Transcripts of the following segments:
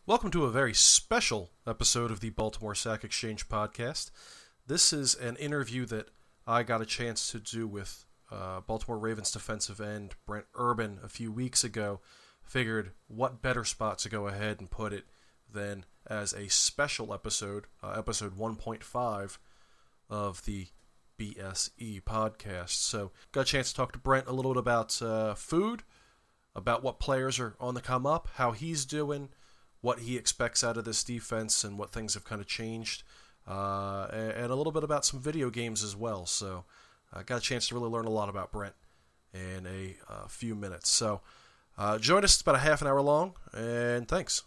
Welcome to a very special episode of the Baltimore Sack Exchange podcast. This is an interview that I got a chance to do with Baltimore Ravens defensive end Brent Urban a few weeks ago. Figured what better spot to go ahead and put it than as a special episode, episode 1.5 of the BSE podcast. So got a chance to talk to Brent a little bit about food, about what players are on the come up, how he's doing, what he expects out of this defense, and what things have kind of changed, and a little bit about some video games as well. So I got a chance to really learn a lot about Brent in a few minutes. So join us. It's about a half an hour long, and thanks.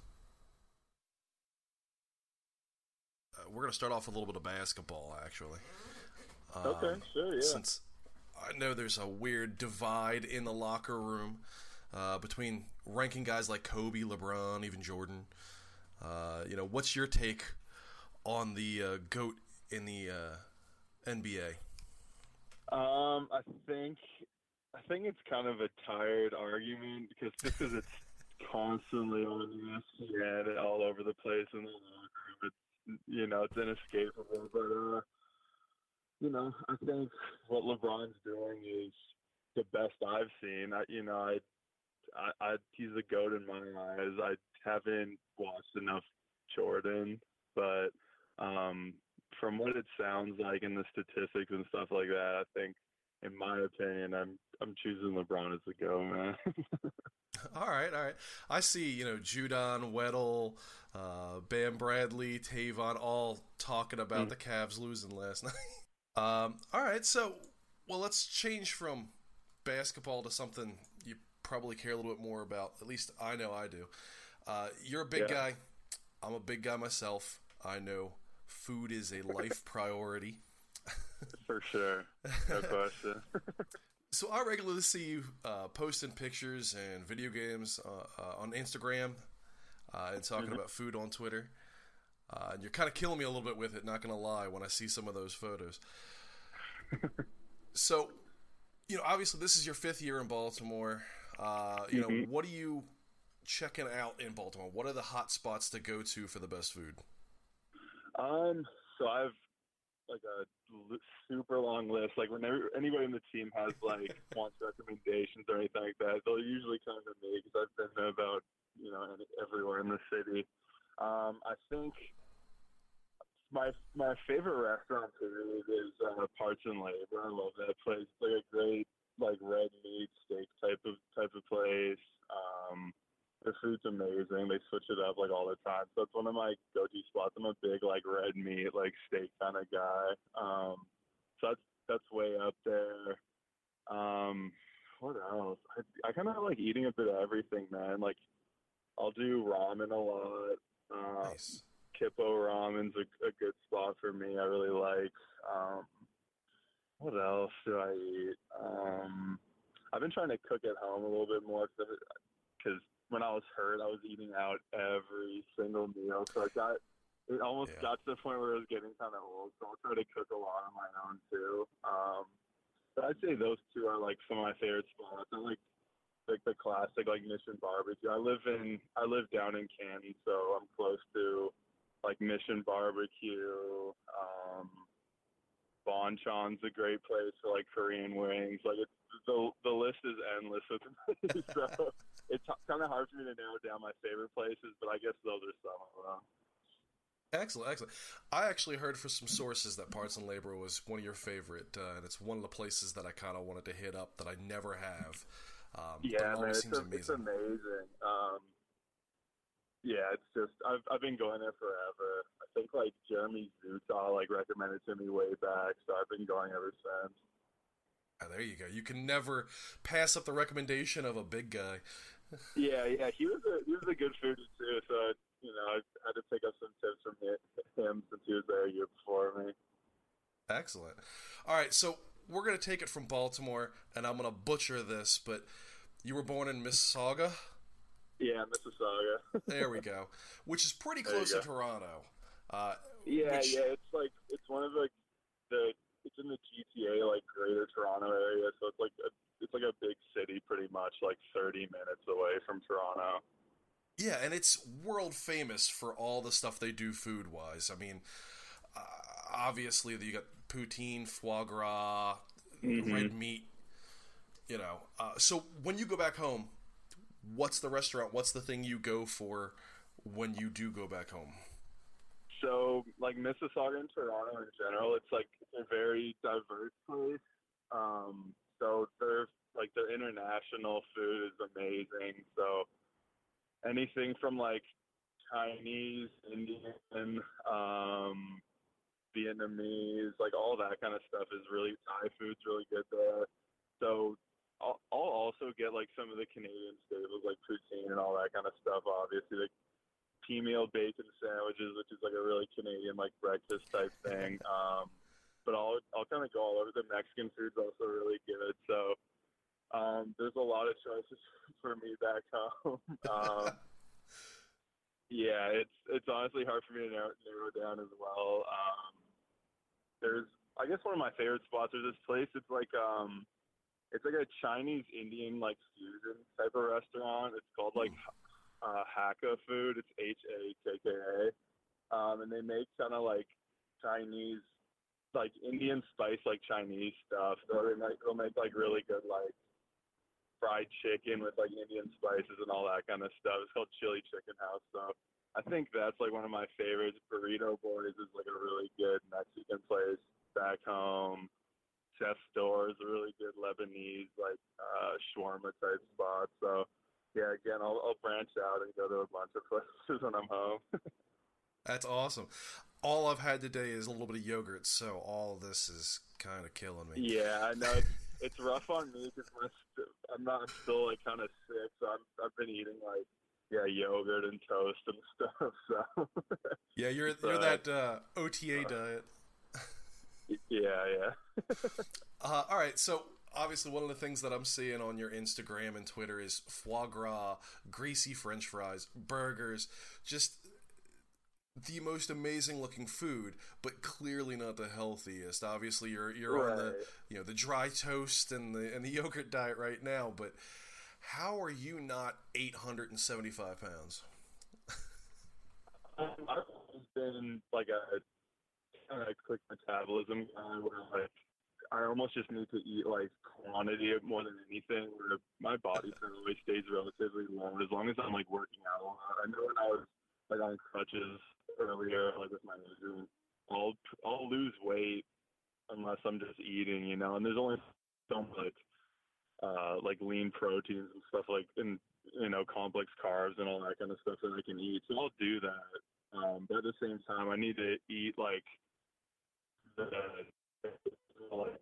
We're going to start off with a little bit of basketball, actually. Okay, sure, yeah. Since I know there's a weird divide in the locker room between ranking guys like Kobe, LeBron, even Jordan. What's your take on the GOAT in the NBA? I think it's kind of a tired argument just because it's constantly on ESPN and all over the place in the locker room. It's inescapable. But I think what LeBron's doing is the best I've seen. He's a GOAT in my eyes. I haven't watched enough Jordan, but from what it sounds like in the statistics and stuff like that, I think, in my opinion, I'm choosing LeBron as the GOAT, man. All right. I see, Judon, Weddle, Bam Bradley, Tavon, all talking about the Cavs losing last night. All right, so, let's change from basketball to something you probably care a little bit more about. At least I know I do. You're a big guy. I'm a big guy myself. I know food is a life priority. For sure. No question. So I regularly see you posting pictures and video games on Instagram and talking about food on Twitter. And you're kind of killing me a little bit with it, not going to lie, when I see some of those photos. So, obviously this is your 5th year in Baltimore. What are you checking out in Baltimore? What are the hot spots to go to for the best food? So I've a super long list. Like whenever anybody in the team has wants recommendations or anything like that, they'll usually come to me because I've been about everywhere in the city. I think my favorite restaurant period is Parts and Labor. I love that place. It's like a great red meat steak type of place. Their food's amazing. They switch it up all the time. So it's one of my go-to spots. I'm a big red meat steak kind of guy. So that's way up there. What else? I kind of like eating a bit of everything, man. I'll do ramen a lot. Nice. Kippo ramen's a good spot for me. I really like. What else do I eat? I've been trying to cook at home a little bit more because when I was hurt, I was eating out every single meal. So it almost got to the point where it was getting kind of old. So I'll try to cook a lot on my own too. But I'd say those two are some of my favorite spots. I like the classic Mission Barbecue. I live down in Canton, so I'm close to Mission Barbecue. Bonchon's a great place for Korean wings. The list is endless with me. So it's kind of hard for me to narrow down my favorite places, but I guess those are some of them. Excellent. I actually heard from some sources that Parts and Labor was one of your favorite, and it's one of the places that I kind of wanted to hit up that I never have. Man, it's amazing. It's just I've been going there forever. I think Jeremy Zutah recommended to me way back, so I've been going ever since. There you go. You can never pass up the recommendation of a big guy. Yeah. He was a good foodie too. So I had to pick up some tips from him since he was there a year before me. Excellent. All right, so we're gonna take it from Baltimore, and I'm gonna butcher this, but you were born in Mississauga. Yeah, Mississauga. There we go. Which is pretty close to Toronto. It's one of it's in the GTA, Greater Toronto area, so it's a big city, pretty much 30 minutes away from Toronto. Yeah, and it's world famous for all the stuff they do food wise. I mean, obviously you got poutine, foie gras, Hmm. red meat. So when you go back home, what's the restaurant? What's the thing you go for when you do go back home? So, like Mississauga and Toronto in general, it's like a very diverse place. So their international food is amazing. So anything from like Chinese, Indian, Vietnamese, like all that kind of stuff is really Thai food's really good there. So I'll also get like some of the Canadian staples like poutine and all that kind of stuff. Obviously, like meal bacon sandwiches, which is like a really Canadian like breakfast type thing. But I'll kind of go all over. The Mexican food's also really good. So there's a lot of choices for me back home. Yeah, it's honestly hard for me to narrow down as well. There's I guess one of my favorite spots is this place. It's like a Chinese Indian like fusion type of restaurant. It's called like Hakka Food. It's HAKKA, and they make kind of like Chinese, like Indian spice, like Chinese stuff. So they'll make like really good like fried chicken with like Indian spices and all that kind of stuff. It's called Chili Chicken House. So I think that's like one of my favorites. Burrito Boys is like a really good Mexican place back home. Chef Store is a really good Lebanese like shawarma type spot. So yeah, again, I'll branch out and go to a bunch of places when I'm home. That's awesome. All I've had today is a little bit of yogurt, so all of this is kind of killing me. Yeah, I know it's rough on me because I'm still like kind of sick, so I've been eating like yeah yogurt and toast and stuff. So Yeah, you're so that OTA diet. yeah. All right, so obviously one of the things that I'm seeing on your Instagram and Twitter is foie gras, greasy French fries, burgers, just the most amazing looking food, but clearly not the healthiest. Obviously, you're on the Right. the dry toast and the yogurt diet right now, but how are you not 875 pounds? I've always been like a kind of quick metabolism guy where like I almost just need to eat like quantity more than anything. Where my body fat always stays relatively low as long as I'm like working out a lot. I know when I was like on crutches earlier, like with my injury, I'll I'll lose weight unless I'm just eating, you know. And there's only so much like lean proteins and stuff like and complex carbs and all that kind of stuff that I can eat. So I'll do that. But at the same time, I need to eat like the like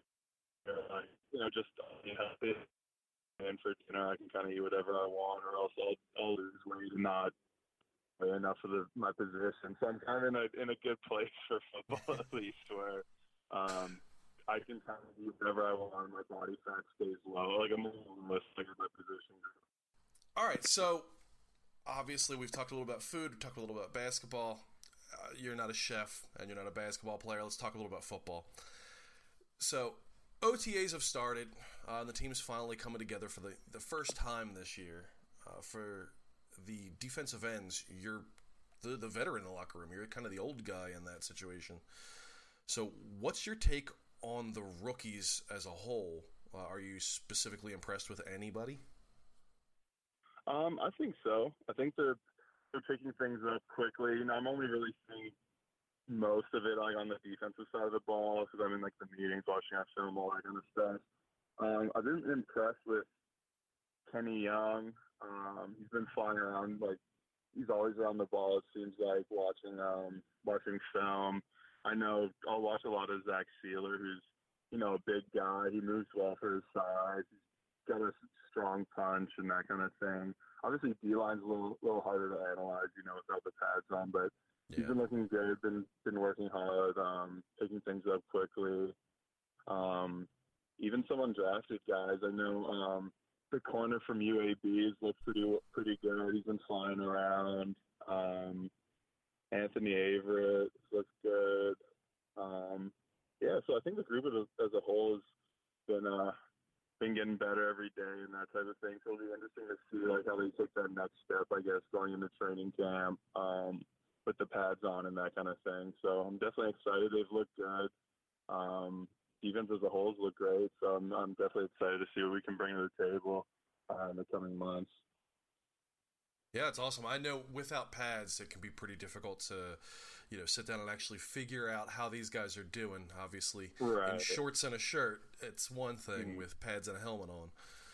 just healthy. And for dinner, I can kind of eat whatever I want, or else I'll lose weight and not weigh enough for my position. So I'm kind of in a good place for football at least, where I can kind of do whatever I want. My body fat stays low. Like I'm a little realistic in my position. All right, so obviously we've talked a little about food, we've talked a little about basketball. You're not a chef and you're not a basketball player. Let's talk a little about football. So OTAs have started, and the team's finally coming together for the first time this year. For the defensive ends, you're the veteran in the locker room. You're kind of the old guy in that situation. So, what's your take on the rookies as a whole? Are you specifically impressed with anybody? I think so. I think they're picking things up quickly. I'm only really seeing most of it like on the defensive side of the ball because I'm in like the meetings, watching our film, all that kind of stuff. I've been impressed with Kenny Young. He's been flying around like he's always around the ball. It seems like watching film. I know I'll watch a lot of Zach Sealer, who's a big guy. He moves well for his size. He's got a strong punch and that kind of thing. Obviously, D line's a little harder to analyze, without the pads on, but he's Yeah. been looking good. Been working hard, picking things up quickly. Even some undrafted guys. I know the corner from UAB looks pretty good. He's been flying around. Anthony Averett looks good. Yeah, so I think the group as a whole has been getting better every day and that type of thing. So it'll be interesting to see like how they take that next step, I guess, going with the pads on and that kind of thing. So I'm definitely excited. They've looked good. Defense as a whole has looked great. So I'm definitely excited to see what we can bring to the table in the coming months. Yeah, it's awesome. I know without pads, it can be pretty difficult to, sit down and actually figure out how these guys are doing. Obviously, right. In shorts and a shirt, it's one thing. Mm-hmm. With pads and a helmet on.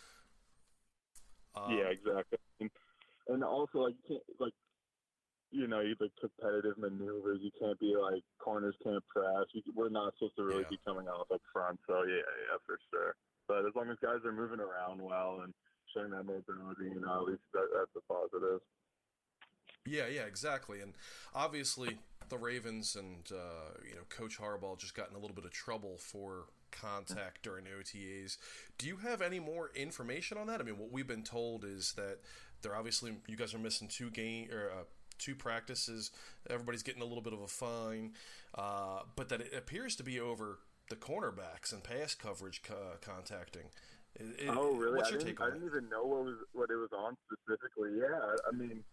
Yeah, exactly. And also, like, you can't, like, the competitive maneuvers. You can't be like corners can't press. We're not supposed to really be coming off up front. So yeah, for sure. But as long as guys are moving around well and showing that mobility, at least that's a positive. Yeah, exactly. And obviously, the Ravens and Coach Harbaugh just got in a little bit of trouble for contact during OTAs. Do you have any more information on that? I mean, what we've been told is that they're obviously you guys are missing two practices. Everybody's getting a little bit of a fine, but that it appears to be over the cornerbacks and pass coverage contacting. Oh, really? What's your take on it? I didn't even know what it was on specifically. Yeah, I mean,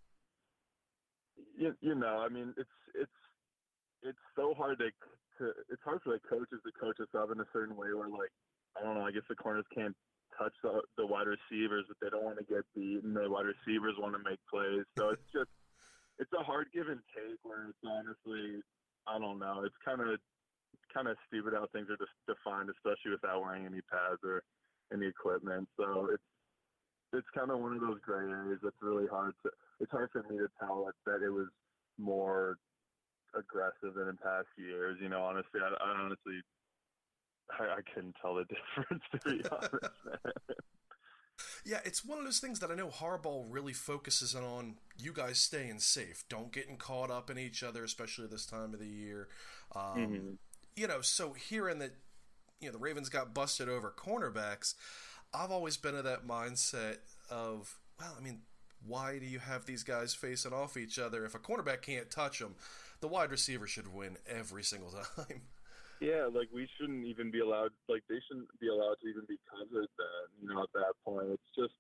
I mean, it's so hard it's hard for the coaches to coach us up in a certain way where, like, I don't know, I guess the corners can't touch the wide receivers, but they don't want to get beaten. The wide receivers want to make plays. So it's a hard give and take where it's honestly, I don't know. It's kind of stupid how things are just defined, especially without wearing any pads or any equipment. So it's kind of one of those gray areas that's really hard it's hard for me to tell that it was more aggressive than in past years. Honestly, I couldn't tell the difference, to be honest, man. Yeah, it's one of those things that I know Harbaugh really focuses on you guys staying safe. Don't getting caught up in each other, especially this time of the year. So hearing that, the Ravens got busted over cornerbacks, I've always been of that mindset of, well, I mean, why do you have these guys facing off each other? If a cornerback can't touch them, the wide receiver should win every single time. Yeah, like we shouldn't even be allowed. Like they shouldn't be allowed to even be covered. Then at that point, it's just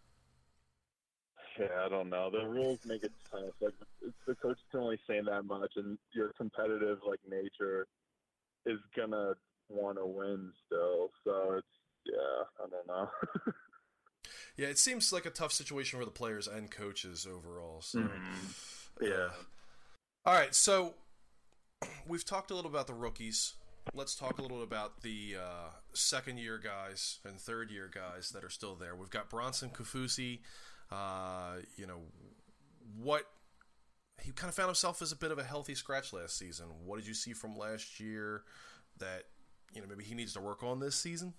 I don't know. The rules make it tough. Like the coach can only say that much, and your competitive nature is gonna want to win still. So I don't know. Yeah, it seems like a tough situation for the players and coaches overall. So, yeah. All right, so we've talked a little about the rookies. Let's talk a little about the second-year guys and third-year guys that are still there. We've got Bronson Kaufusi. What he kind of found himself as a bit of a healthy scratch last season. What did you see from last year that maybe he needs to work on this season?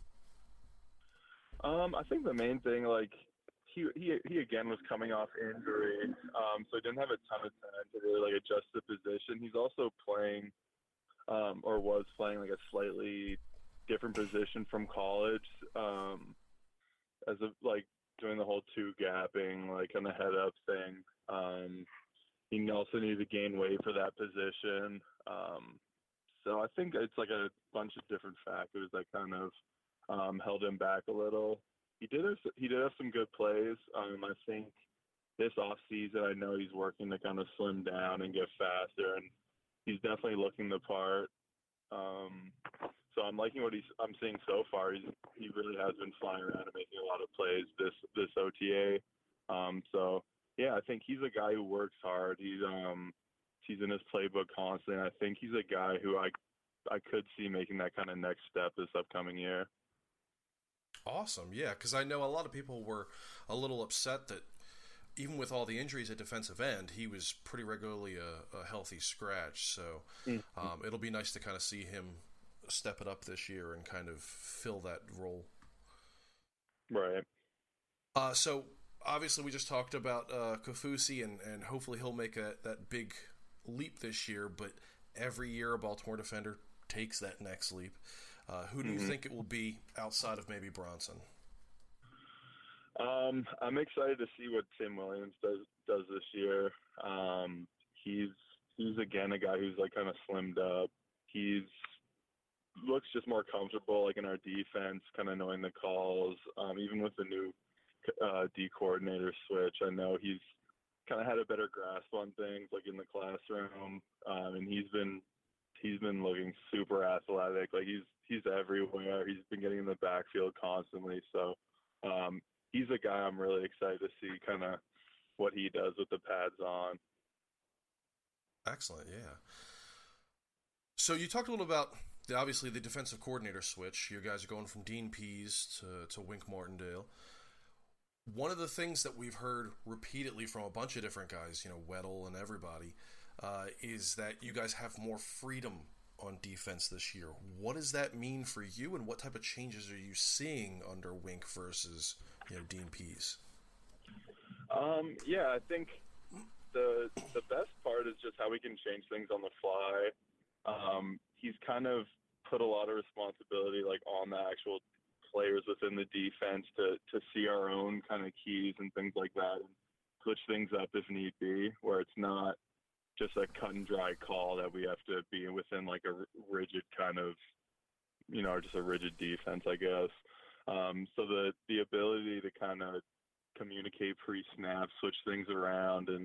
I think the main thing, he again was coming off injury, so he didn't have a ton of time to really adjust the position. He's also playing, or was playing a slightly different position from college, as of doing the whole two gapping, on the head up thing. He also needed to gain weight for that position. So I think it's a bunch of different factors that kind of held him back a little. He did have some good plays. I think this off season, I know he's working to kind of slim down and get faster, and he's definitely looking the part. So I'm liking what I'm seeing so far. He really has been flying around and making a lot of plays this OTA. So yeah, I think he's a guy who works hard. He's in his playbook constantly. And I think he's a guy who I could see making that kind of next step this upcoming year. Awesome, yeah, because I know a lot of people were a little upset that even with all the injuries at defensive end, he was pretty regularly a healthy scratch. So it'll be nice to kind of see him step it up this year and kind of fill that role. Right. So obviously we just talked about Kaufusi, and hopefully he'll make that big leap this year, but every year a Baltimore defender takes that next leap. Who do you think it will be outside of maybe Bronson? I'm excited to see what Tim Williams does this year. He's again a guy who's kind of slimmed up. He's looks just more comfortable in our defense, kind of knowing the calls. Even with the new D coordinator switch, I know he's kind of had a better grasp on things like in the classroom, and he's been looking super athletic. Like he's everywhere. He's been getting in the backfield constantly. So he's a guy I'm really excited to see kind of what he does with the pads on. Excellent, yeah. So you talked a little about obviously the defensive coordinator switch. You guys are going from Dean Pease to Wink Martindale. One of the things that we've heard repeatedly from a bunch of different guys, Weddle and everybody, is that you guys have more freedom on defense this year. What does that mean for you, and what type of changes are you seeing under Wink versus Dean Pease? Yeah, I think the best part is just how we can change things on the fly. He's kind of put a lot of responsibility like on the actual players within the defense to see our own kind of keys and things like that and switch things up if need be, where it's not just a cut and dry call that we have to be within like a rigid kind of, just a rigid defense, I guess. So the ability to kind of communicate pre-snap, switch things around, and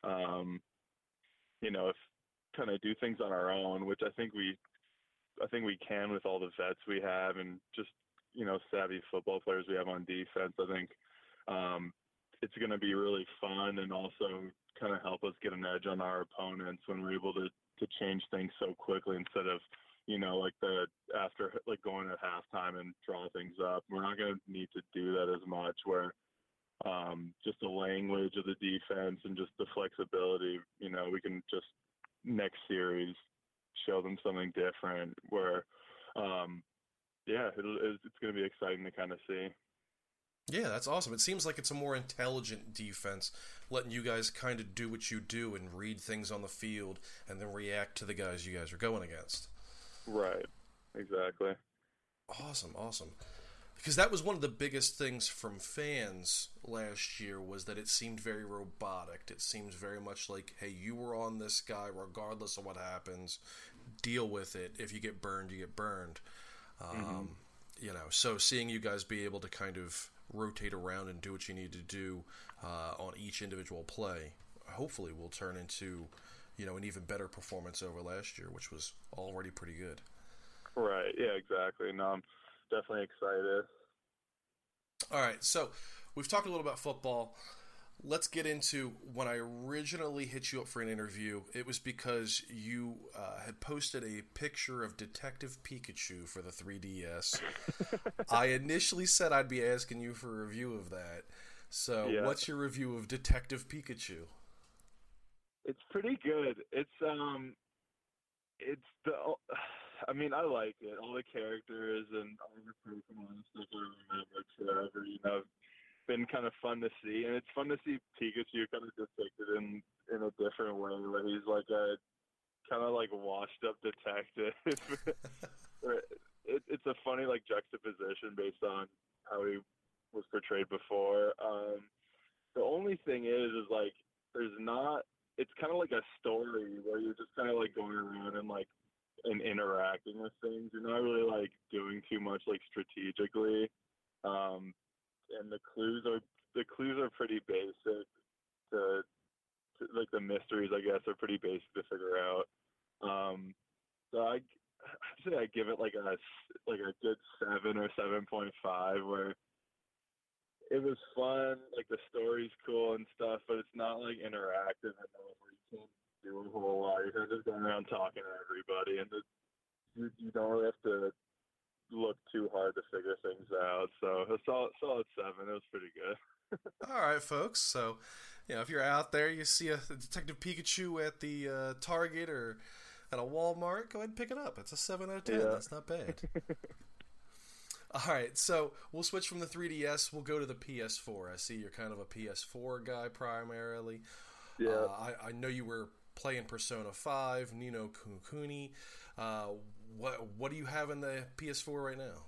if kind of do things on our own, which I think we can with all the vets we have and just savvy football players we have on defense. I think it's going to be really fun and also kind of help us get an edge on our opponents when we're able to change things so quickly instead of after going at halftime and draw things up. We're not going to need to do that as much, where just the language of the defense and just the flexibility, we can just next series show them something different where it's going to be exciting to kind of see. Yeah, that's awesome. It seems like it's a more intelligent defense, letting you guys kind of do what you do and read things on the field and then react to the guys you guys are going against. Right, exactly. Awesome. Because that was one of the biggest things from fans last year, was that it seemed very robotic. It seems very much like, hey, you were on this guy regardless of what happens. Deal with it. If you get burned, you get burned. So seeing you guys be able to kind of rotate around and do what you need to do on each individual play, hopefully will turn into, an even better performance over last year, which was already pretty good. Right. Yeah, exactly. No, I'm definitely excited. All right. So we've talked a little about football. Let's get into when I originally hit you up for an interview. It was because you had posted a picture of Detective Pikachu for the 3DS. I initially said I'd be asking you for a review of that. So What's your review of Detective Pikachu? It's pretty good. I like it. All the characters and all the Pokemon and stuff I remember forever, been kind of fun to see, and it's fun to see Pikachu kind of depicted in a different way, where he's like a kind of like washed up detective. It's a funny like juxtaposition based on how he was portrayed before. The only thing is like it's kind of like a story where you're just kind of like going around and interacting with things. You're not really like doing too much like strategically. And the clues are pretty basic. Like the mysteries, I guess, are pretty basic to figure out. So I'd say I give it like a good 7 or 7.5, where it was fun. Like the story's cool and stuff, but it's not like interactive enough where you can't do a whole lot. You're just going around talking to everybody, and you don't really have to look too hard to figure things out. So a solid 7. It was pretty good. All right, folks. So, if you're out there, you see a Detective Pikachu at the Target or at a Walmart, go ahead and pick it up. It's a 7 out of 10. Yeah. That's not bad. All right, so we'll switch from the 3DS. We'll go to the PS4. I see you're kind of a PS4 guy primarily. Yeah. I know you were playing Persona 5, Ni no Kuni. What do you have in the PS4 right now?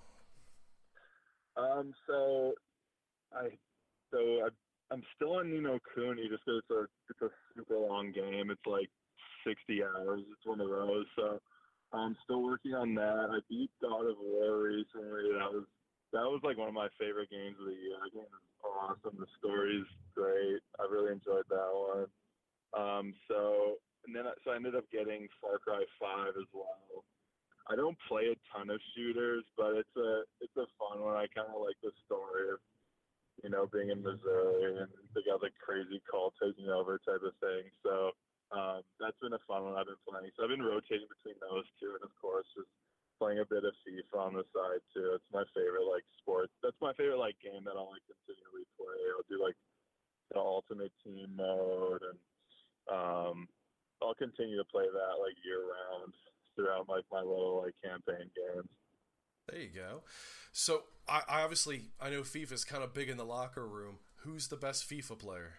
I'm still on Ni no Kuni just because it's a super long game. It's like 60 hours. It's one of those. So I'm still working on that. I beat God of War recently. that was like one of my favorite games of the year. That game was awesome. The story's great. I really enjoyed that one. So I ended up getting Far Cry 5 as well. I don't play a ton of shooters, but it's a fun one. I kind of like the story of, being in Missouri and they got the crazy cult taking over type of thing. So that's been a fun one I've been playing. So I've been rotating between those two, and of course just playing a bit of FIFA on the side too. It's my favorite sport. That's my favorite game that I'll continually play. I'll do the ultimate team mode, and I'll continue to play that year round throughout my little campaign games. There you go. So I obviously I know FIFA's kind of big in the locker room. Who's the best FIFA player?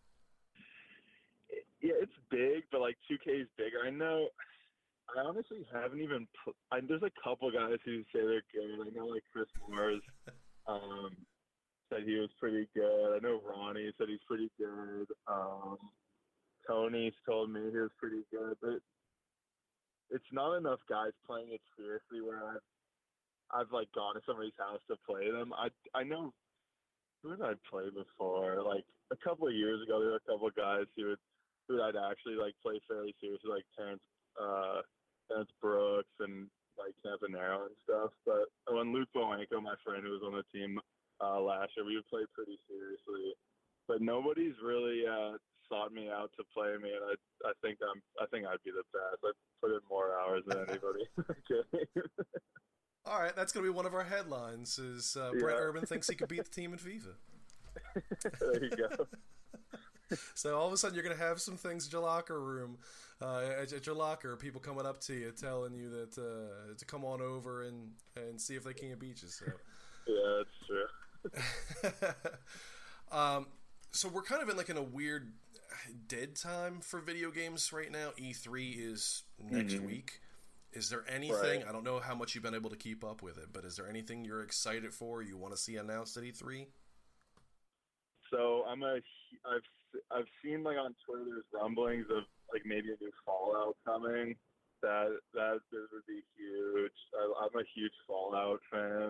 Yeah, it's big, but 2K is bigger. I honestly haven't even. There's a couple guys who say they're good. I know Chris Moores said he was pretty good. I know Ronnie said he's pretty good. Tony's told me he was pretty good, but it's not enough guys playing it seriously where I've gone to somebody's house to play them. I know who did I play before? A couple of years ago, there were a couple of guys who I'd actually play fairly seriously, Terrence Brooks and Campanaro and stuff. But when Luke Bowanko, my friend who was on the team last year, we would play pretty seriously. But nobody's really sought me out to play me, and I think I'd be the best. I'd put in more hours than anybody. All right, that's going to be one of our headlines. Is Brent Urban thinks he could beat the team in FIFA? There you go. So all of a sudden, you're going to have some things at your locker room, at your locker, people coming up to you, telling you that to come on over and see if they can't beat you. So yeah, that's true. So we're kind of in a weird dead time for video games right now. E3 is next week. Is there anything? Right. I don't know how much you've been able to keep up with it, but is there anything you're excited for? You want to see announced at E3? So I've seen on Twitter there's rumblings of maybe a new Fallout coming. That would be huge. I'm a huge Fallout fan.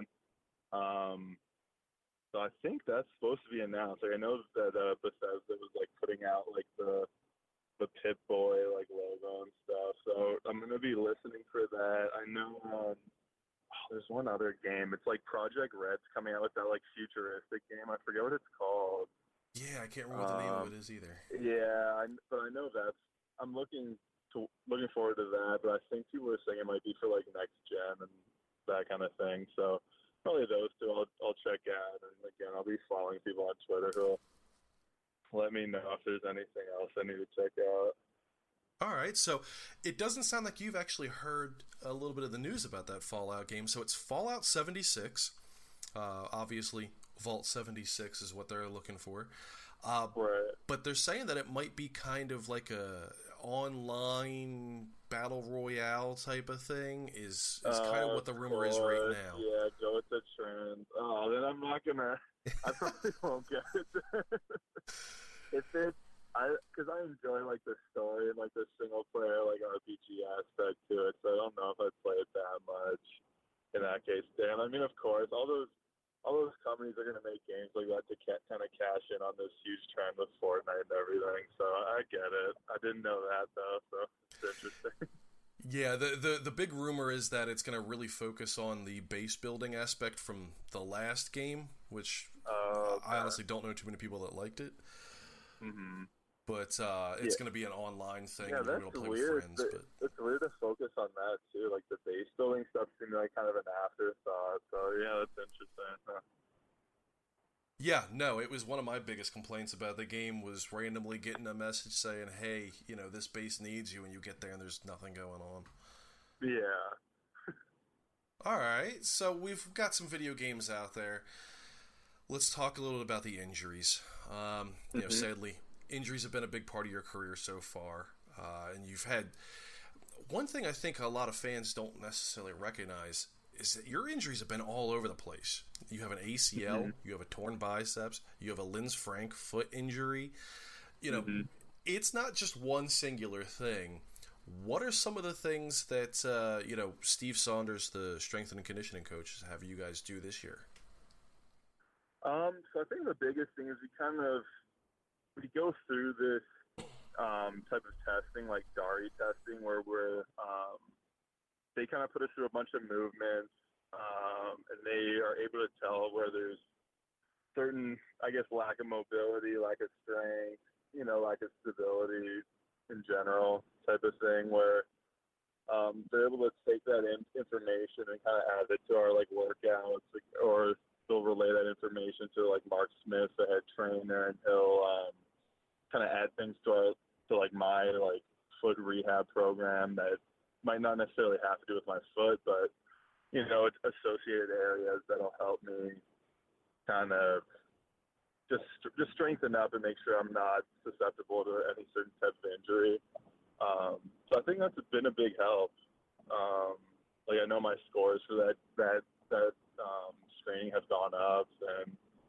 So I think that's supposed to be announced. I know that Bethesda was putting out the Pip-Boy logo and stuff. So I'm gonna be listening for that. I know there's one other game. It's Project Red's coming out with that futuristic game. I forget what it's called. Yeah, I can't remember what the name of it is either. Yeah, but I know that's. I'm looking forward to that. But I think people are saying it might be for next gen and that kind of thing. So probably those two I'll check out. And again, I'll be following people on Twitter who'll let me know if there's anything else I need to check out. All right, so it doesn't sound like you've actually heard a little bit of the news about that Fallout game. So it's Fallout 76. Obviously, Vault 76 is what they're looking for. Right. But they're saying that it might be kind of like a online battle royale type of thing. Is kind of what the rumor is right now. Yeah, go with the trend. Oh, then I'm not gonna. I probably won't get it. Because I enjoy the story and the single player RPG aspect to it. So I don't know if I'd play it that much in that case. Dan, I mean, of course, all those companies are going to make games like that to kind of cash in on this huge trend with Fortnite and everything. So I get it. I didn't know that though, so it's interesting. Yeah, the big rumor is that it's going to really focus on the base building aspect from the last game, which I honestly don't know too many people that liked it. Mm-hmm. But it's going to be an online thing. Yeah, that's play weird. With friends, It's weird to focus on that too. The base building stuff seemed kind of an afterthought. So yeah, that's interesting. Huh. Yeah, no, it was one of my biggest complaints about the game was randomly getting a message saying, "Hey, this base needs you," and you get there and there's nothing going on. Yeah. All right, so we've got some video games out there. Let's talk a little bit about the injuries. Sadly, injuries have been a big part of your career so far, and you've had one thing I think a lot of fans don't necessarily recognize is that your injuries have been all over the place. You have an ACL, you have a torn biceps, you have a Linz Frank foot injury. It's not just one singular thing. What are some of the things that Steve Saunders, the strength and conditioning coach, have you guys do this year? So I think the biggest thing is we go through this type of testing, like DARI testing, where they kind of put us through a bunch of movements, and they are able to tell where there's certain, I guess, lack of mobility, lack of strength, lack of stability in general type of thing, where they're able to take that information and kind of add it to our like workouts, or they'll relay that information to like Mark Smith, the head trainer, and he'll kind of add things to like my like foot rehab program that might not necessarily have to do with my foot, but it's associated areas that'll help me kind of just strengthen up and make sure I'm not susceptible to any certain type of injury. So I think that's been a big help. Like I know my scores for that training have gone up, and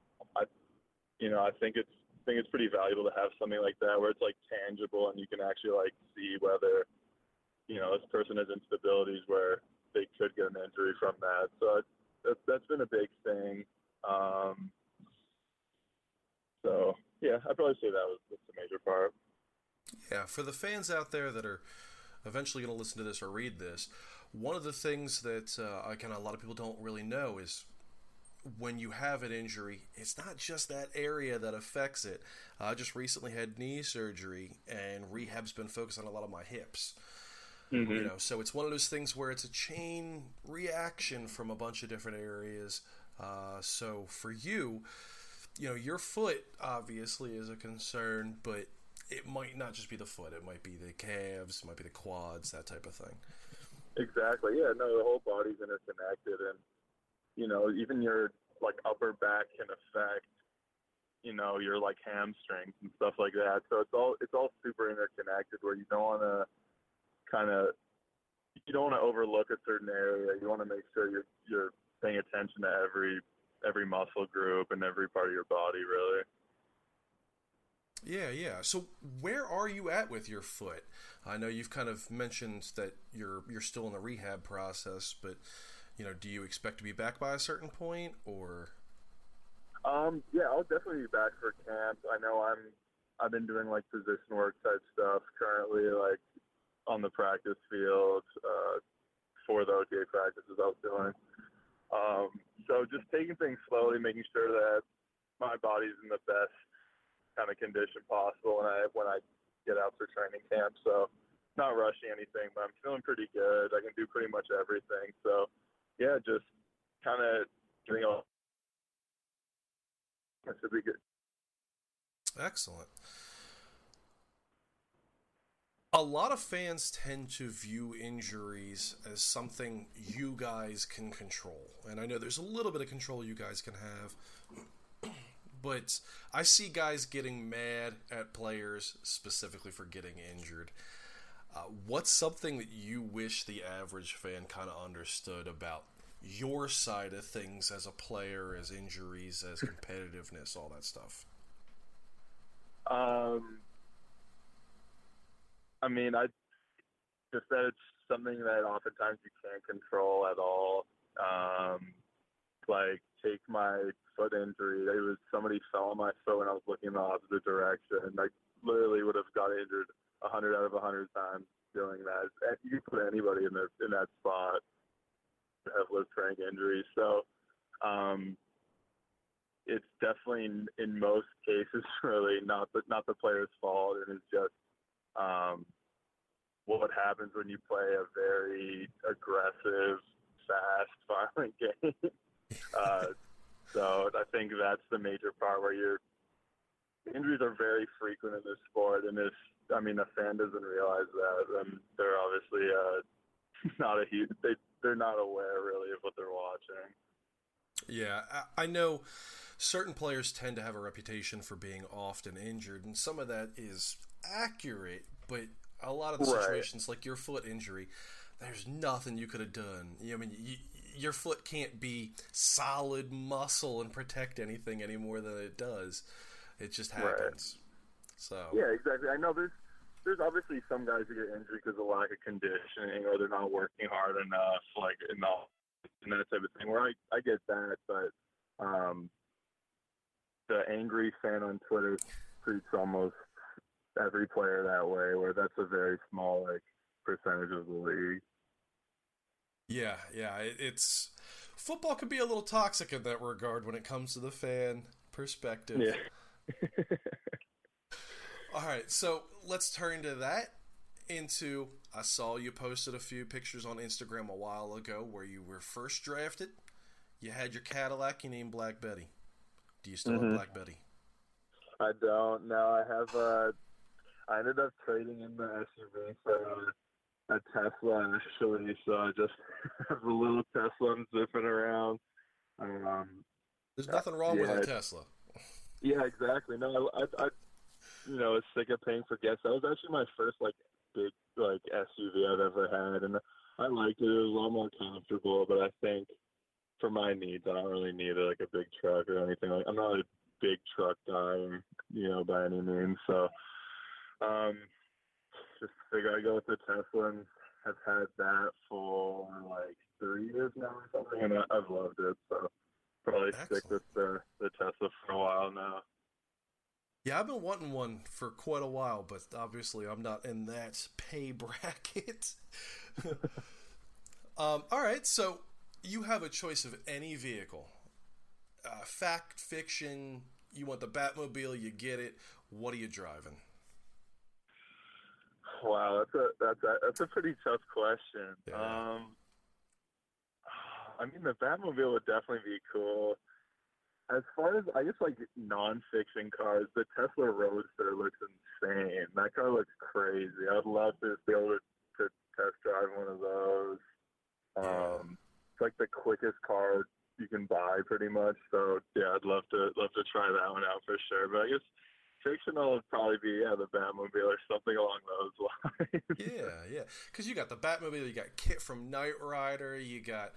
I think it's pretty valuable to have something like that where it's like tangible and you can actually like see whether this person has instabilities where they could get an injury from that. So that's been a big thing. So yeah, I'd probably say that's the major part. Yeah, for the fans out there that are eventually going to listen to this or read this, one of the things that a lot of people don't really know is when you have an injury, it's not just that area that affects it. I just recently had knee surgery, and rehab's been focused on a lot of my hips. Mm-hmm. So it's one of those things where it's a chain reaction from a bunch of different areas. So for you, your foot obviously is a concern, but it might not just be the foot. It might be the calves, it might be the quads, that type of thing. Exactly. Yeah. No, the whole body's interconnected, and even your like upper back can affect your like hamstrings and stuff like that. So it's all super interconnected, where you don't want to overlook a certain area. You want to make sure you're paying attention to every muscle group and every part of your body, really. Yeah. So where are you at with your foot? I know you've kind of mentioned that you're still in the rehab process, but do you expect to be back by a certain point, or? Yeah, I'll definitely be back for camp. I know I've been doing like position work type stuff currently, like on the practice field, for the OTA practices I was doing. So just taking things slowly, making sure that my body's in the best kind of condition possible when I get out for training camp. So not rushing anything, but I'm feeling pretty good. I can do pretty much everything. So yeah, just kind of getting all. That should be good. Excellent. A lot of fans tend to view injuries as something you guys can control. And I know there's a little bit of control you guys can have. But I see guys getting mad at players specifically for getting injured. What's something that you wish the average fan kind of understood about your side of things as a player, as injuries, as competitiveness, all that stuff? I mean, I just that it's something that oftentimes you can't control at all. Like, take my foot injury. Somebody fell on my foot when I was looking in the opposite direction. I literally would have got injured 100 out of 100 times doing that. And you can put anybody in that spot to have Lisfranc injuries. So, it's definitely in most cases really not the player's fault, and it's just what happens when you play a very aggressive, fast, violent game. So I think that's the major part where injuries are very frequent in this sport, and a fan doesn't realize that, and they're obviously they're not aware really of what they're watching. Yeah, I know certain players tend to have a reputation for being often injured, and some of that is accurate, but a lot of the situations, like your foot injury, there's nothing you could have done. Your foot can't be solid muscle and protect anything any more than it does. It just happens. Right. So yeah, exactly. I know there's obviously some guys who get injured because of lack of conditioning, or they're not working hard enough, like and that type of thing. Where I get that, but the angry fan on Twitter treats almost every player that way, where that's a very small like percentage of the league. Yeah, yeah. It's football can be a little toxic in that regard when it comes to the fan perspective. Yeah. All right, so let's turn to that. I saw you posted a few pictures on Instagram a while ago where you were first drafted. You had your Cadillac. You named Black Betty. Do you still have Black Betty? I don't. No, I have. I ended up trading in the SUV for a Tesla actually, so I just have a little Tesla I'm zipping around. There's nothing wrong with a Tesla. Yeah, exactly. No, I was sick of paying for gas. That was actually my first like big like SUV I've ever had, and I liked it. It was a lot more comfortable, but I think for my needs, I don't really need like a big truck or anything. Like I'm not a big truck guy, by any means. So, just figure I go with the Tesla, and have had that for like 3 years now or something, and I've loved it. So probably stick with the Tesla for a while now. Yeah, I've been wanting one for quite a while, but obviously I'm not in that pay bracket. All right, so you have a choice of any vehicle. Fact, fiction, you want the Batmobile, you get it. What are you driving? Wow, that's a pretty tough question. Yeah. I mean, the Batmobile would definitely be cool. As far as, I guess, like, non-fiction cars, the Tesla Roadster looks insane. That car looks crazy. I'd love to be able to test drive one of those. Yeah. It's like the quickest car you can buy, pretty much. So, yeah, I'd love to try that one out for sure. But I guess fictional would probably be, the Batmobile or something along those lines. Yeah. Because you got the Batmobile, you got Kit from Knight Rider, you got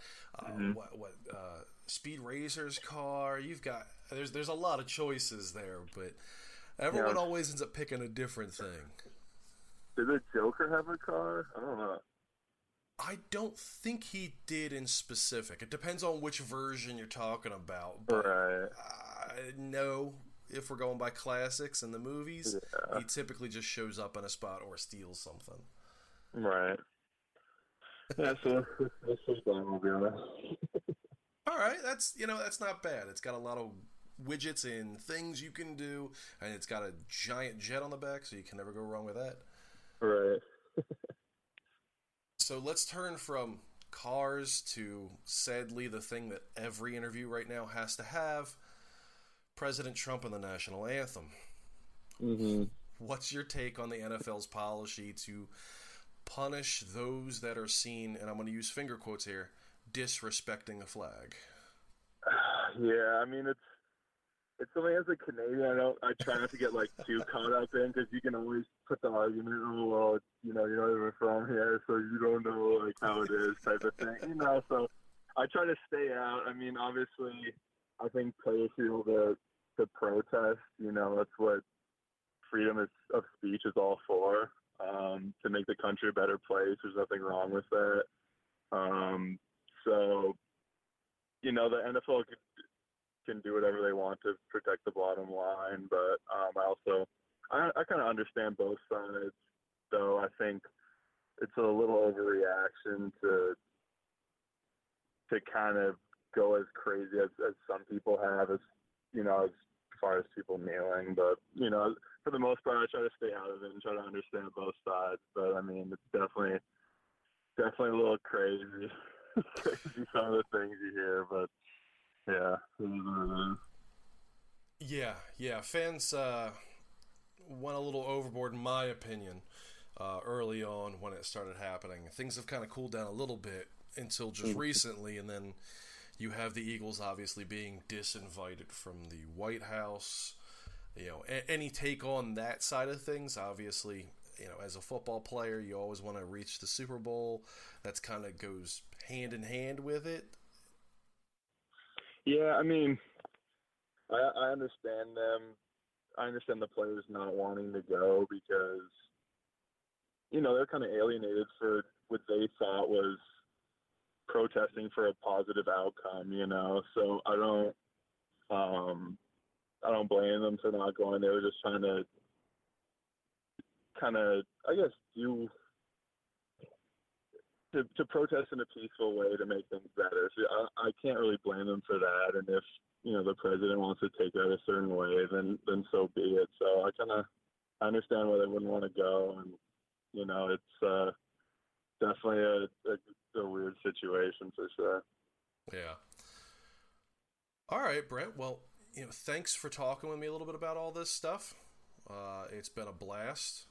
Speed Racer's car. You've got there's a lot of choices there, but everyone always ends up picking a different thing. Did the Joker have a car? I don't know. I don't think he did in specific. It depends on which version you're talking about. But right. No, if we're going by classics and the movies, he typically just shows up in a spot or steals something. Right. Yeah, so that's just Batmobile. All right, that's not bad. It's got a lot of widgets and things you can do, and it's got a giant jet on the back, so you can never go wrong with that. Right. So let's turn from cars to, sadly, the thing that every interview right now has to have: President Trump and the national anthem. Mm-hmm. What's your take on the NFL's policy to punish those that are seen, and I'm going to use finger quotes here, disrespecting the flag? Yeah, I mean, it's something as a Canadian, I try not to get like too caught up in, because you can always put the argument, oh well, you're not even from here, so you don't know like how it is, type of thing, So I try to stay out. I mean, obviously, I think players should be able to protest. That's what freedom of speech is all for. To make the country a better place. There's nothing wrong with that. So, the NFL can do whatever they want to protect the bottom line, but I kind of understand both sides, though. I think it's a little overreaction to kind of go as crazy as some people have, as far as people kneeling. But for the most part, I try to stay out of it and try to understand both sides. But I mean, it's definitely a little crazy. Crazy some of the things you hear, but yeah. Yeah. Fans went a little overboard, in my opinion, early on when it started happening. Things have kind of cooled down a little bit until just recently, and then you have the Eagles obviously being disinvited from the White House. Any take on that side of things? Obviously, as a football player, you always want to reach the Super Bowl. That's kind of goes hand in hand with it. Yeah, I mean, I understand them. I understand the players not wanting to go because, they're kind of alienated for what they thought was protesting for a positive outcome, So I don't, I don't blame them for not going. They were just trying to kind of, I guess, to protest in a peaceful way to make things better. So I can't really blame them for that. And if the president wants to take that a certain way, then so be it. So I understand why they wouldn't want to go, and it's definitely a weird situation for sure. Yeah. All right, Brent. Well, thanks for talking with me a little bit about all this stuff. It's been a blast.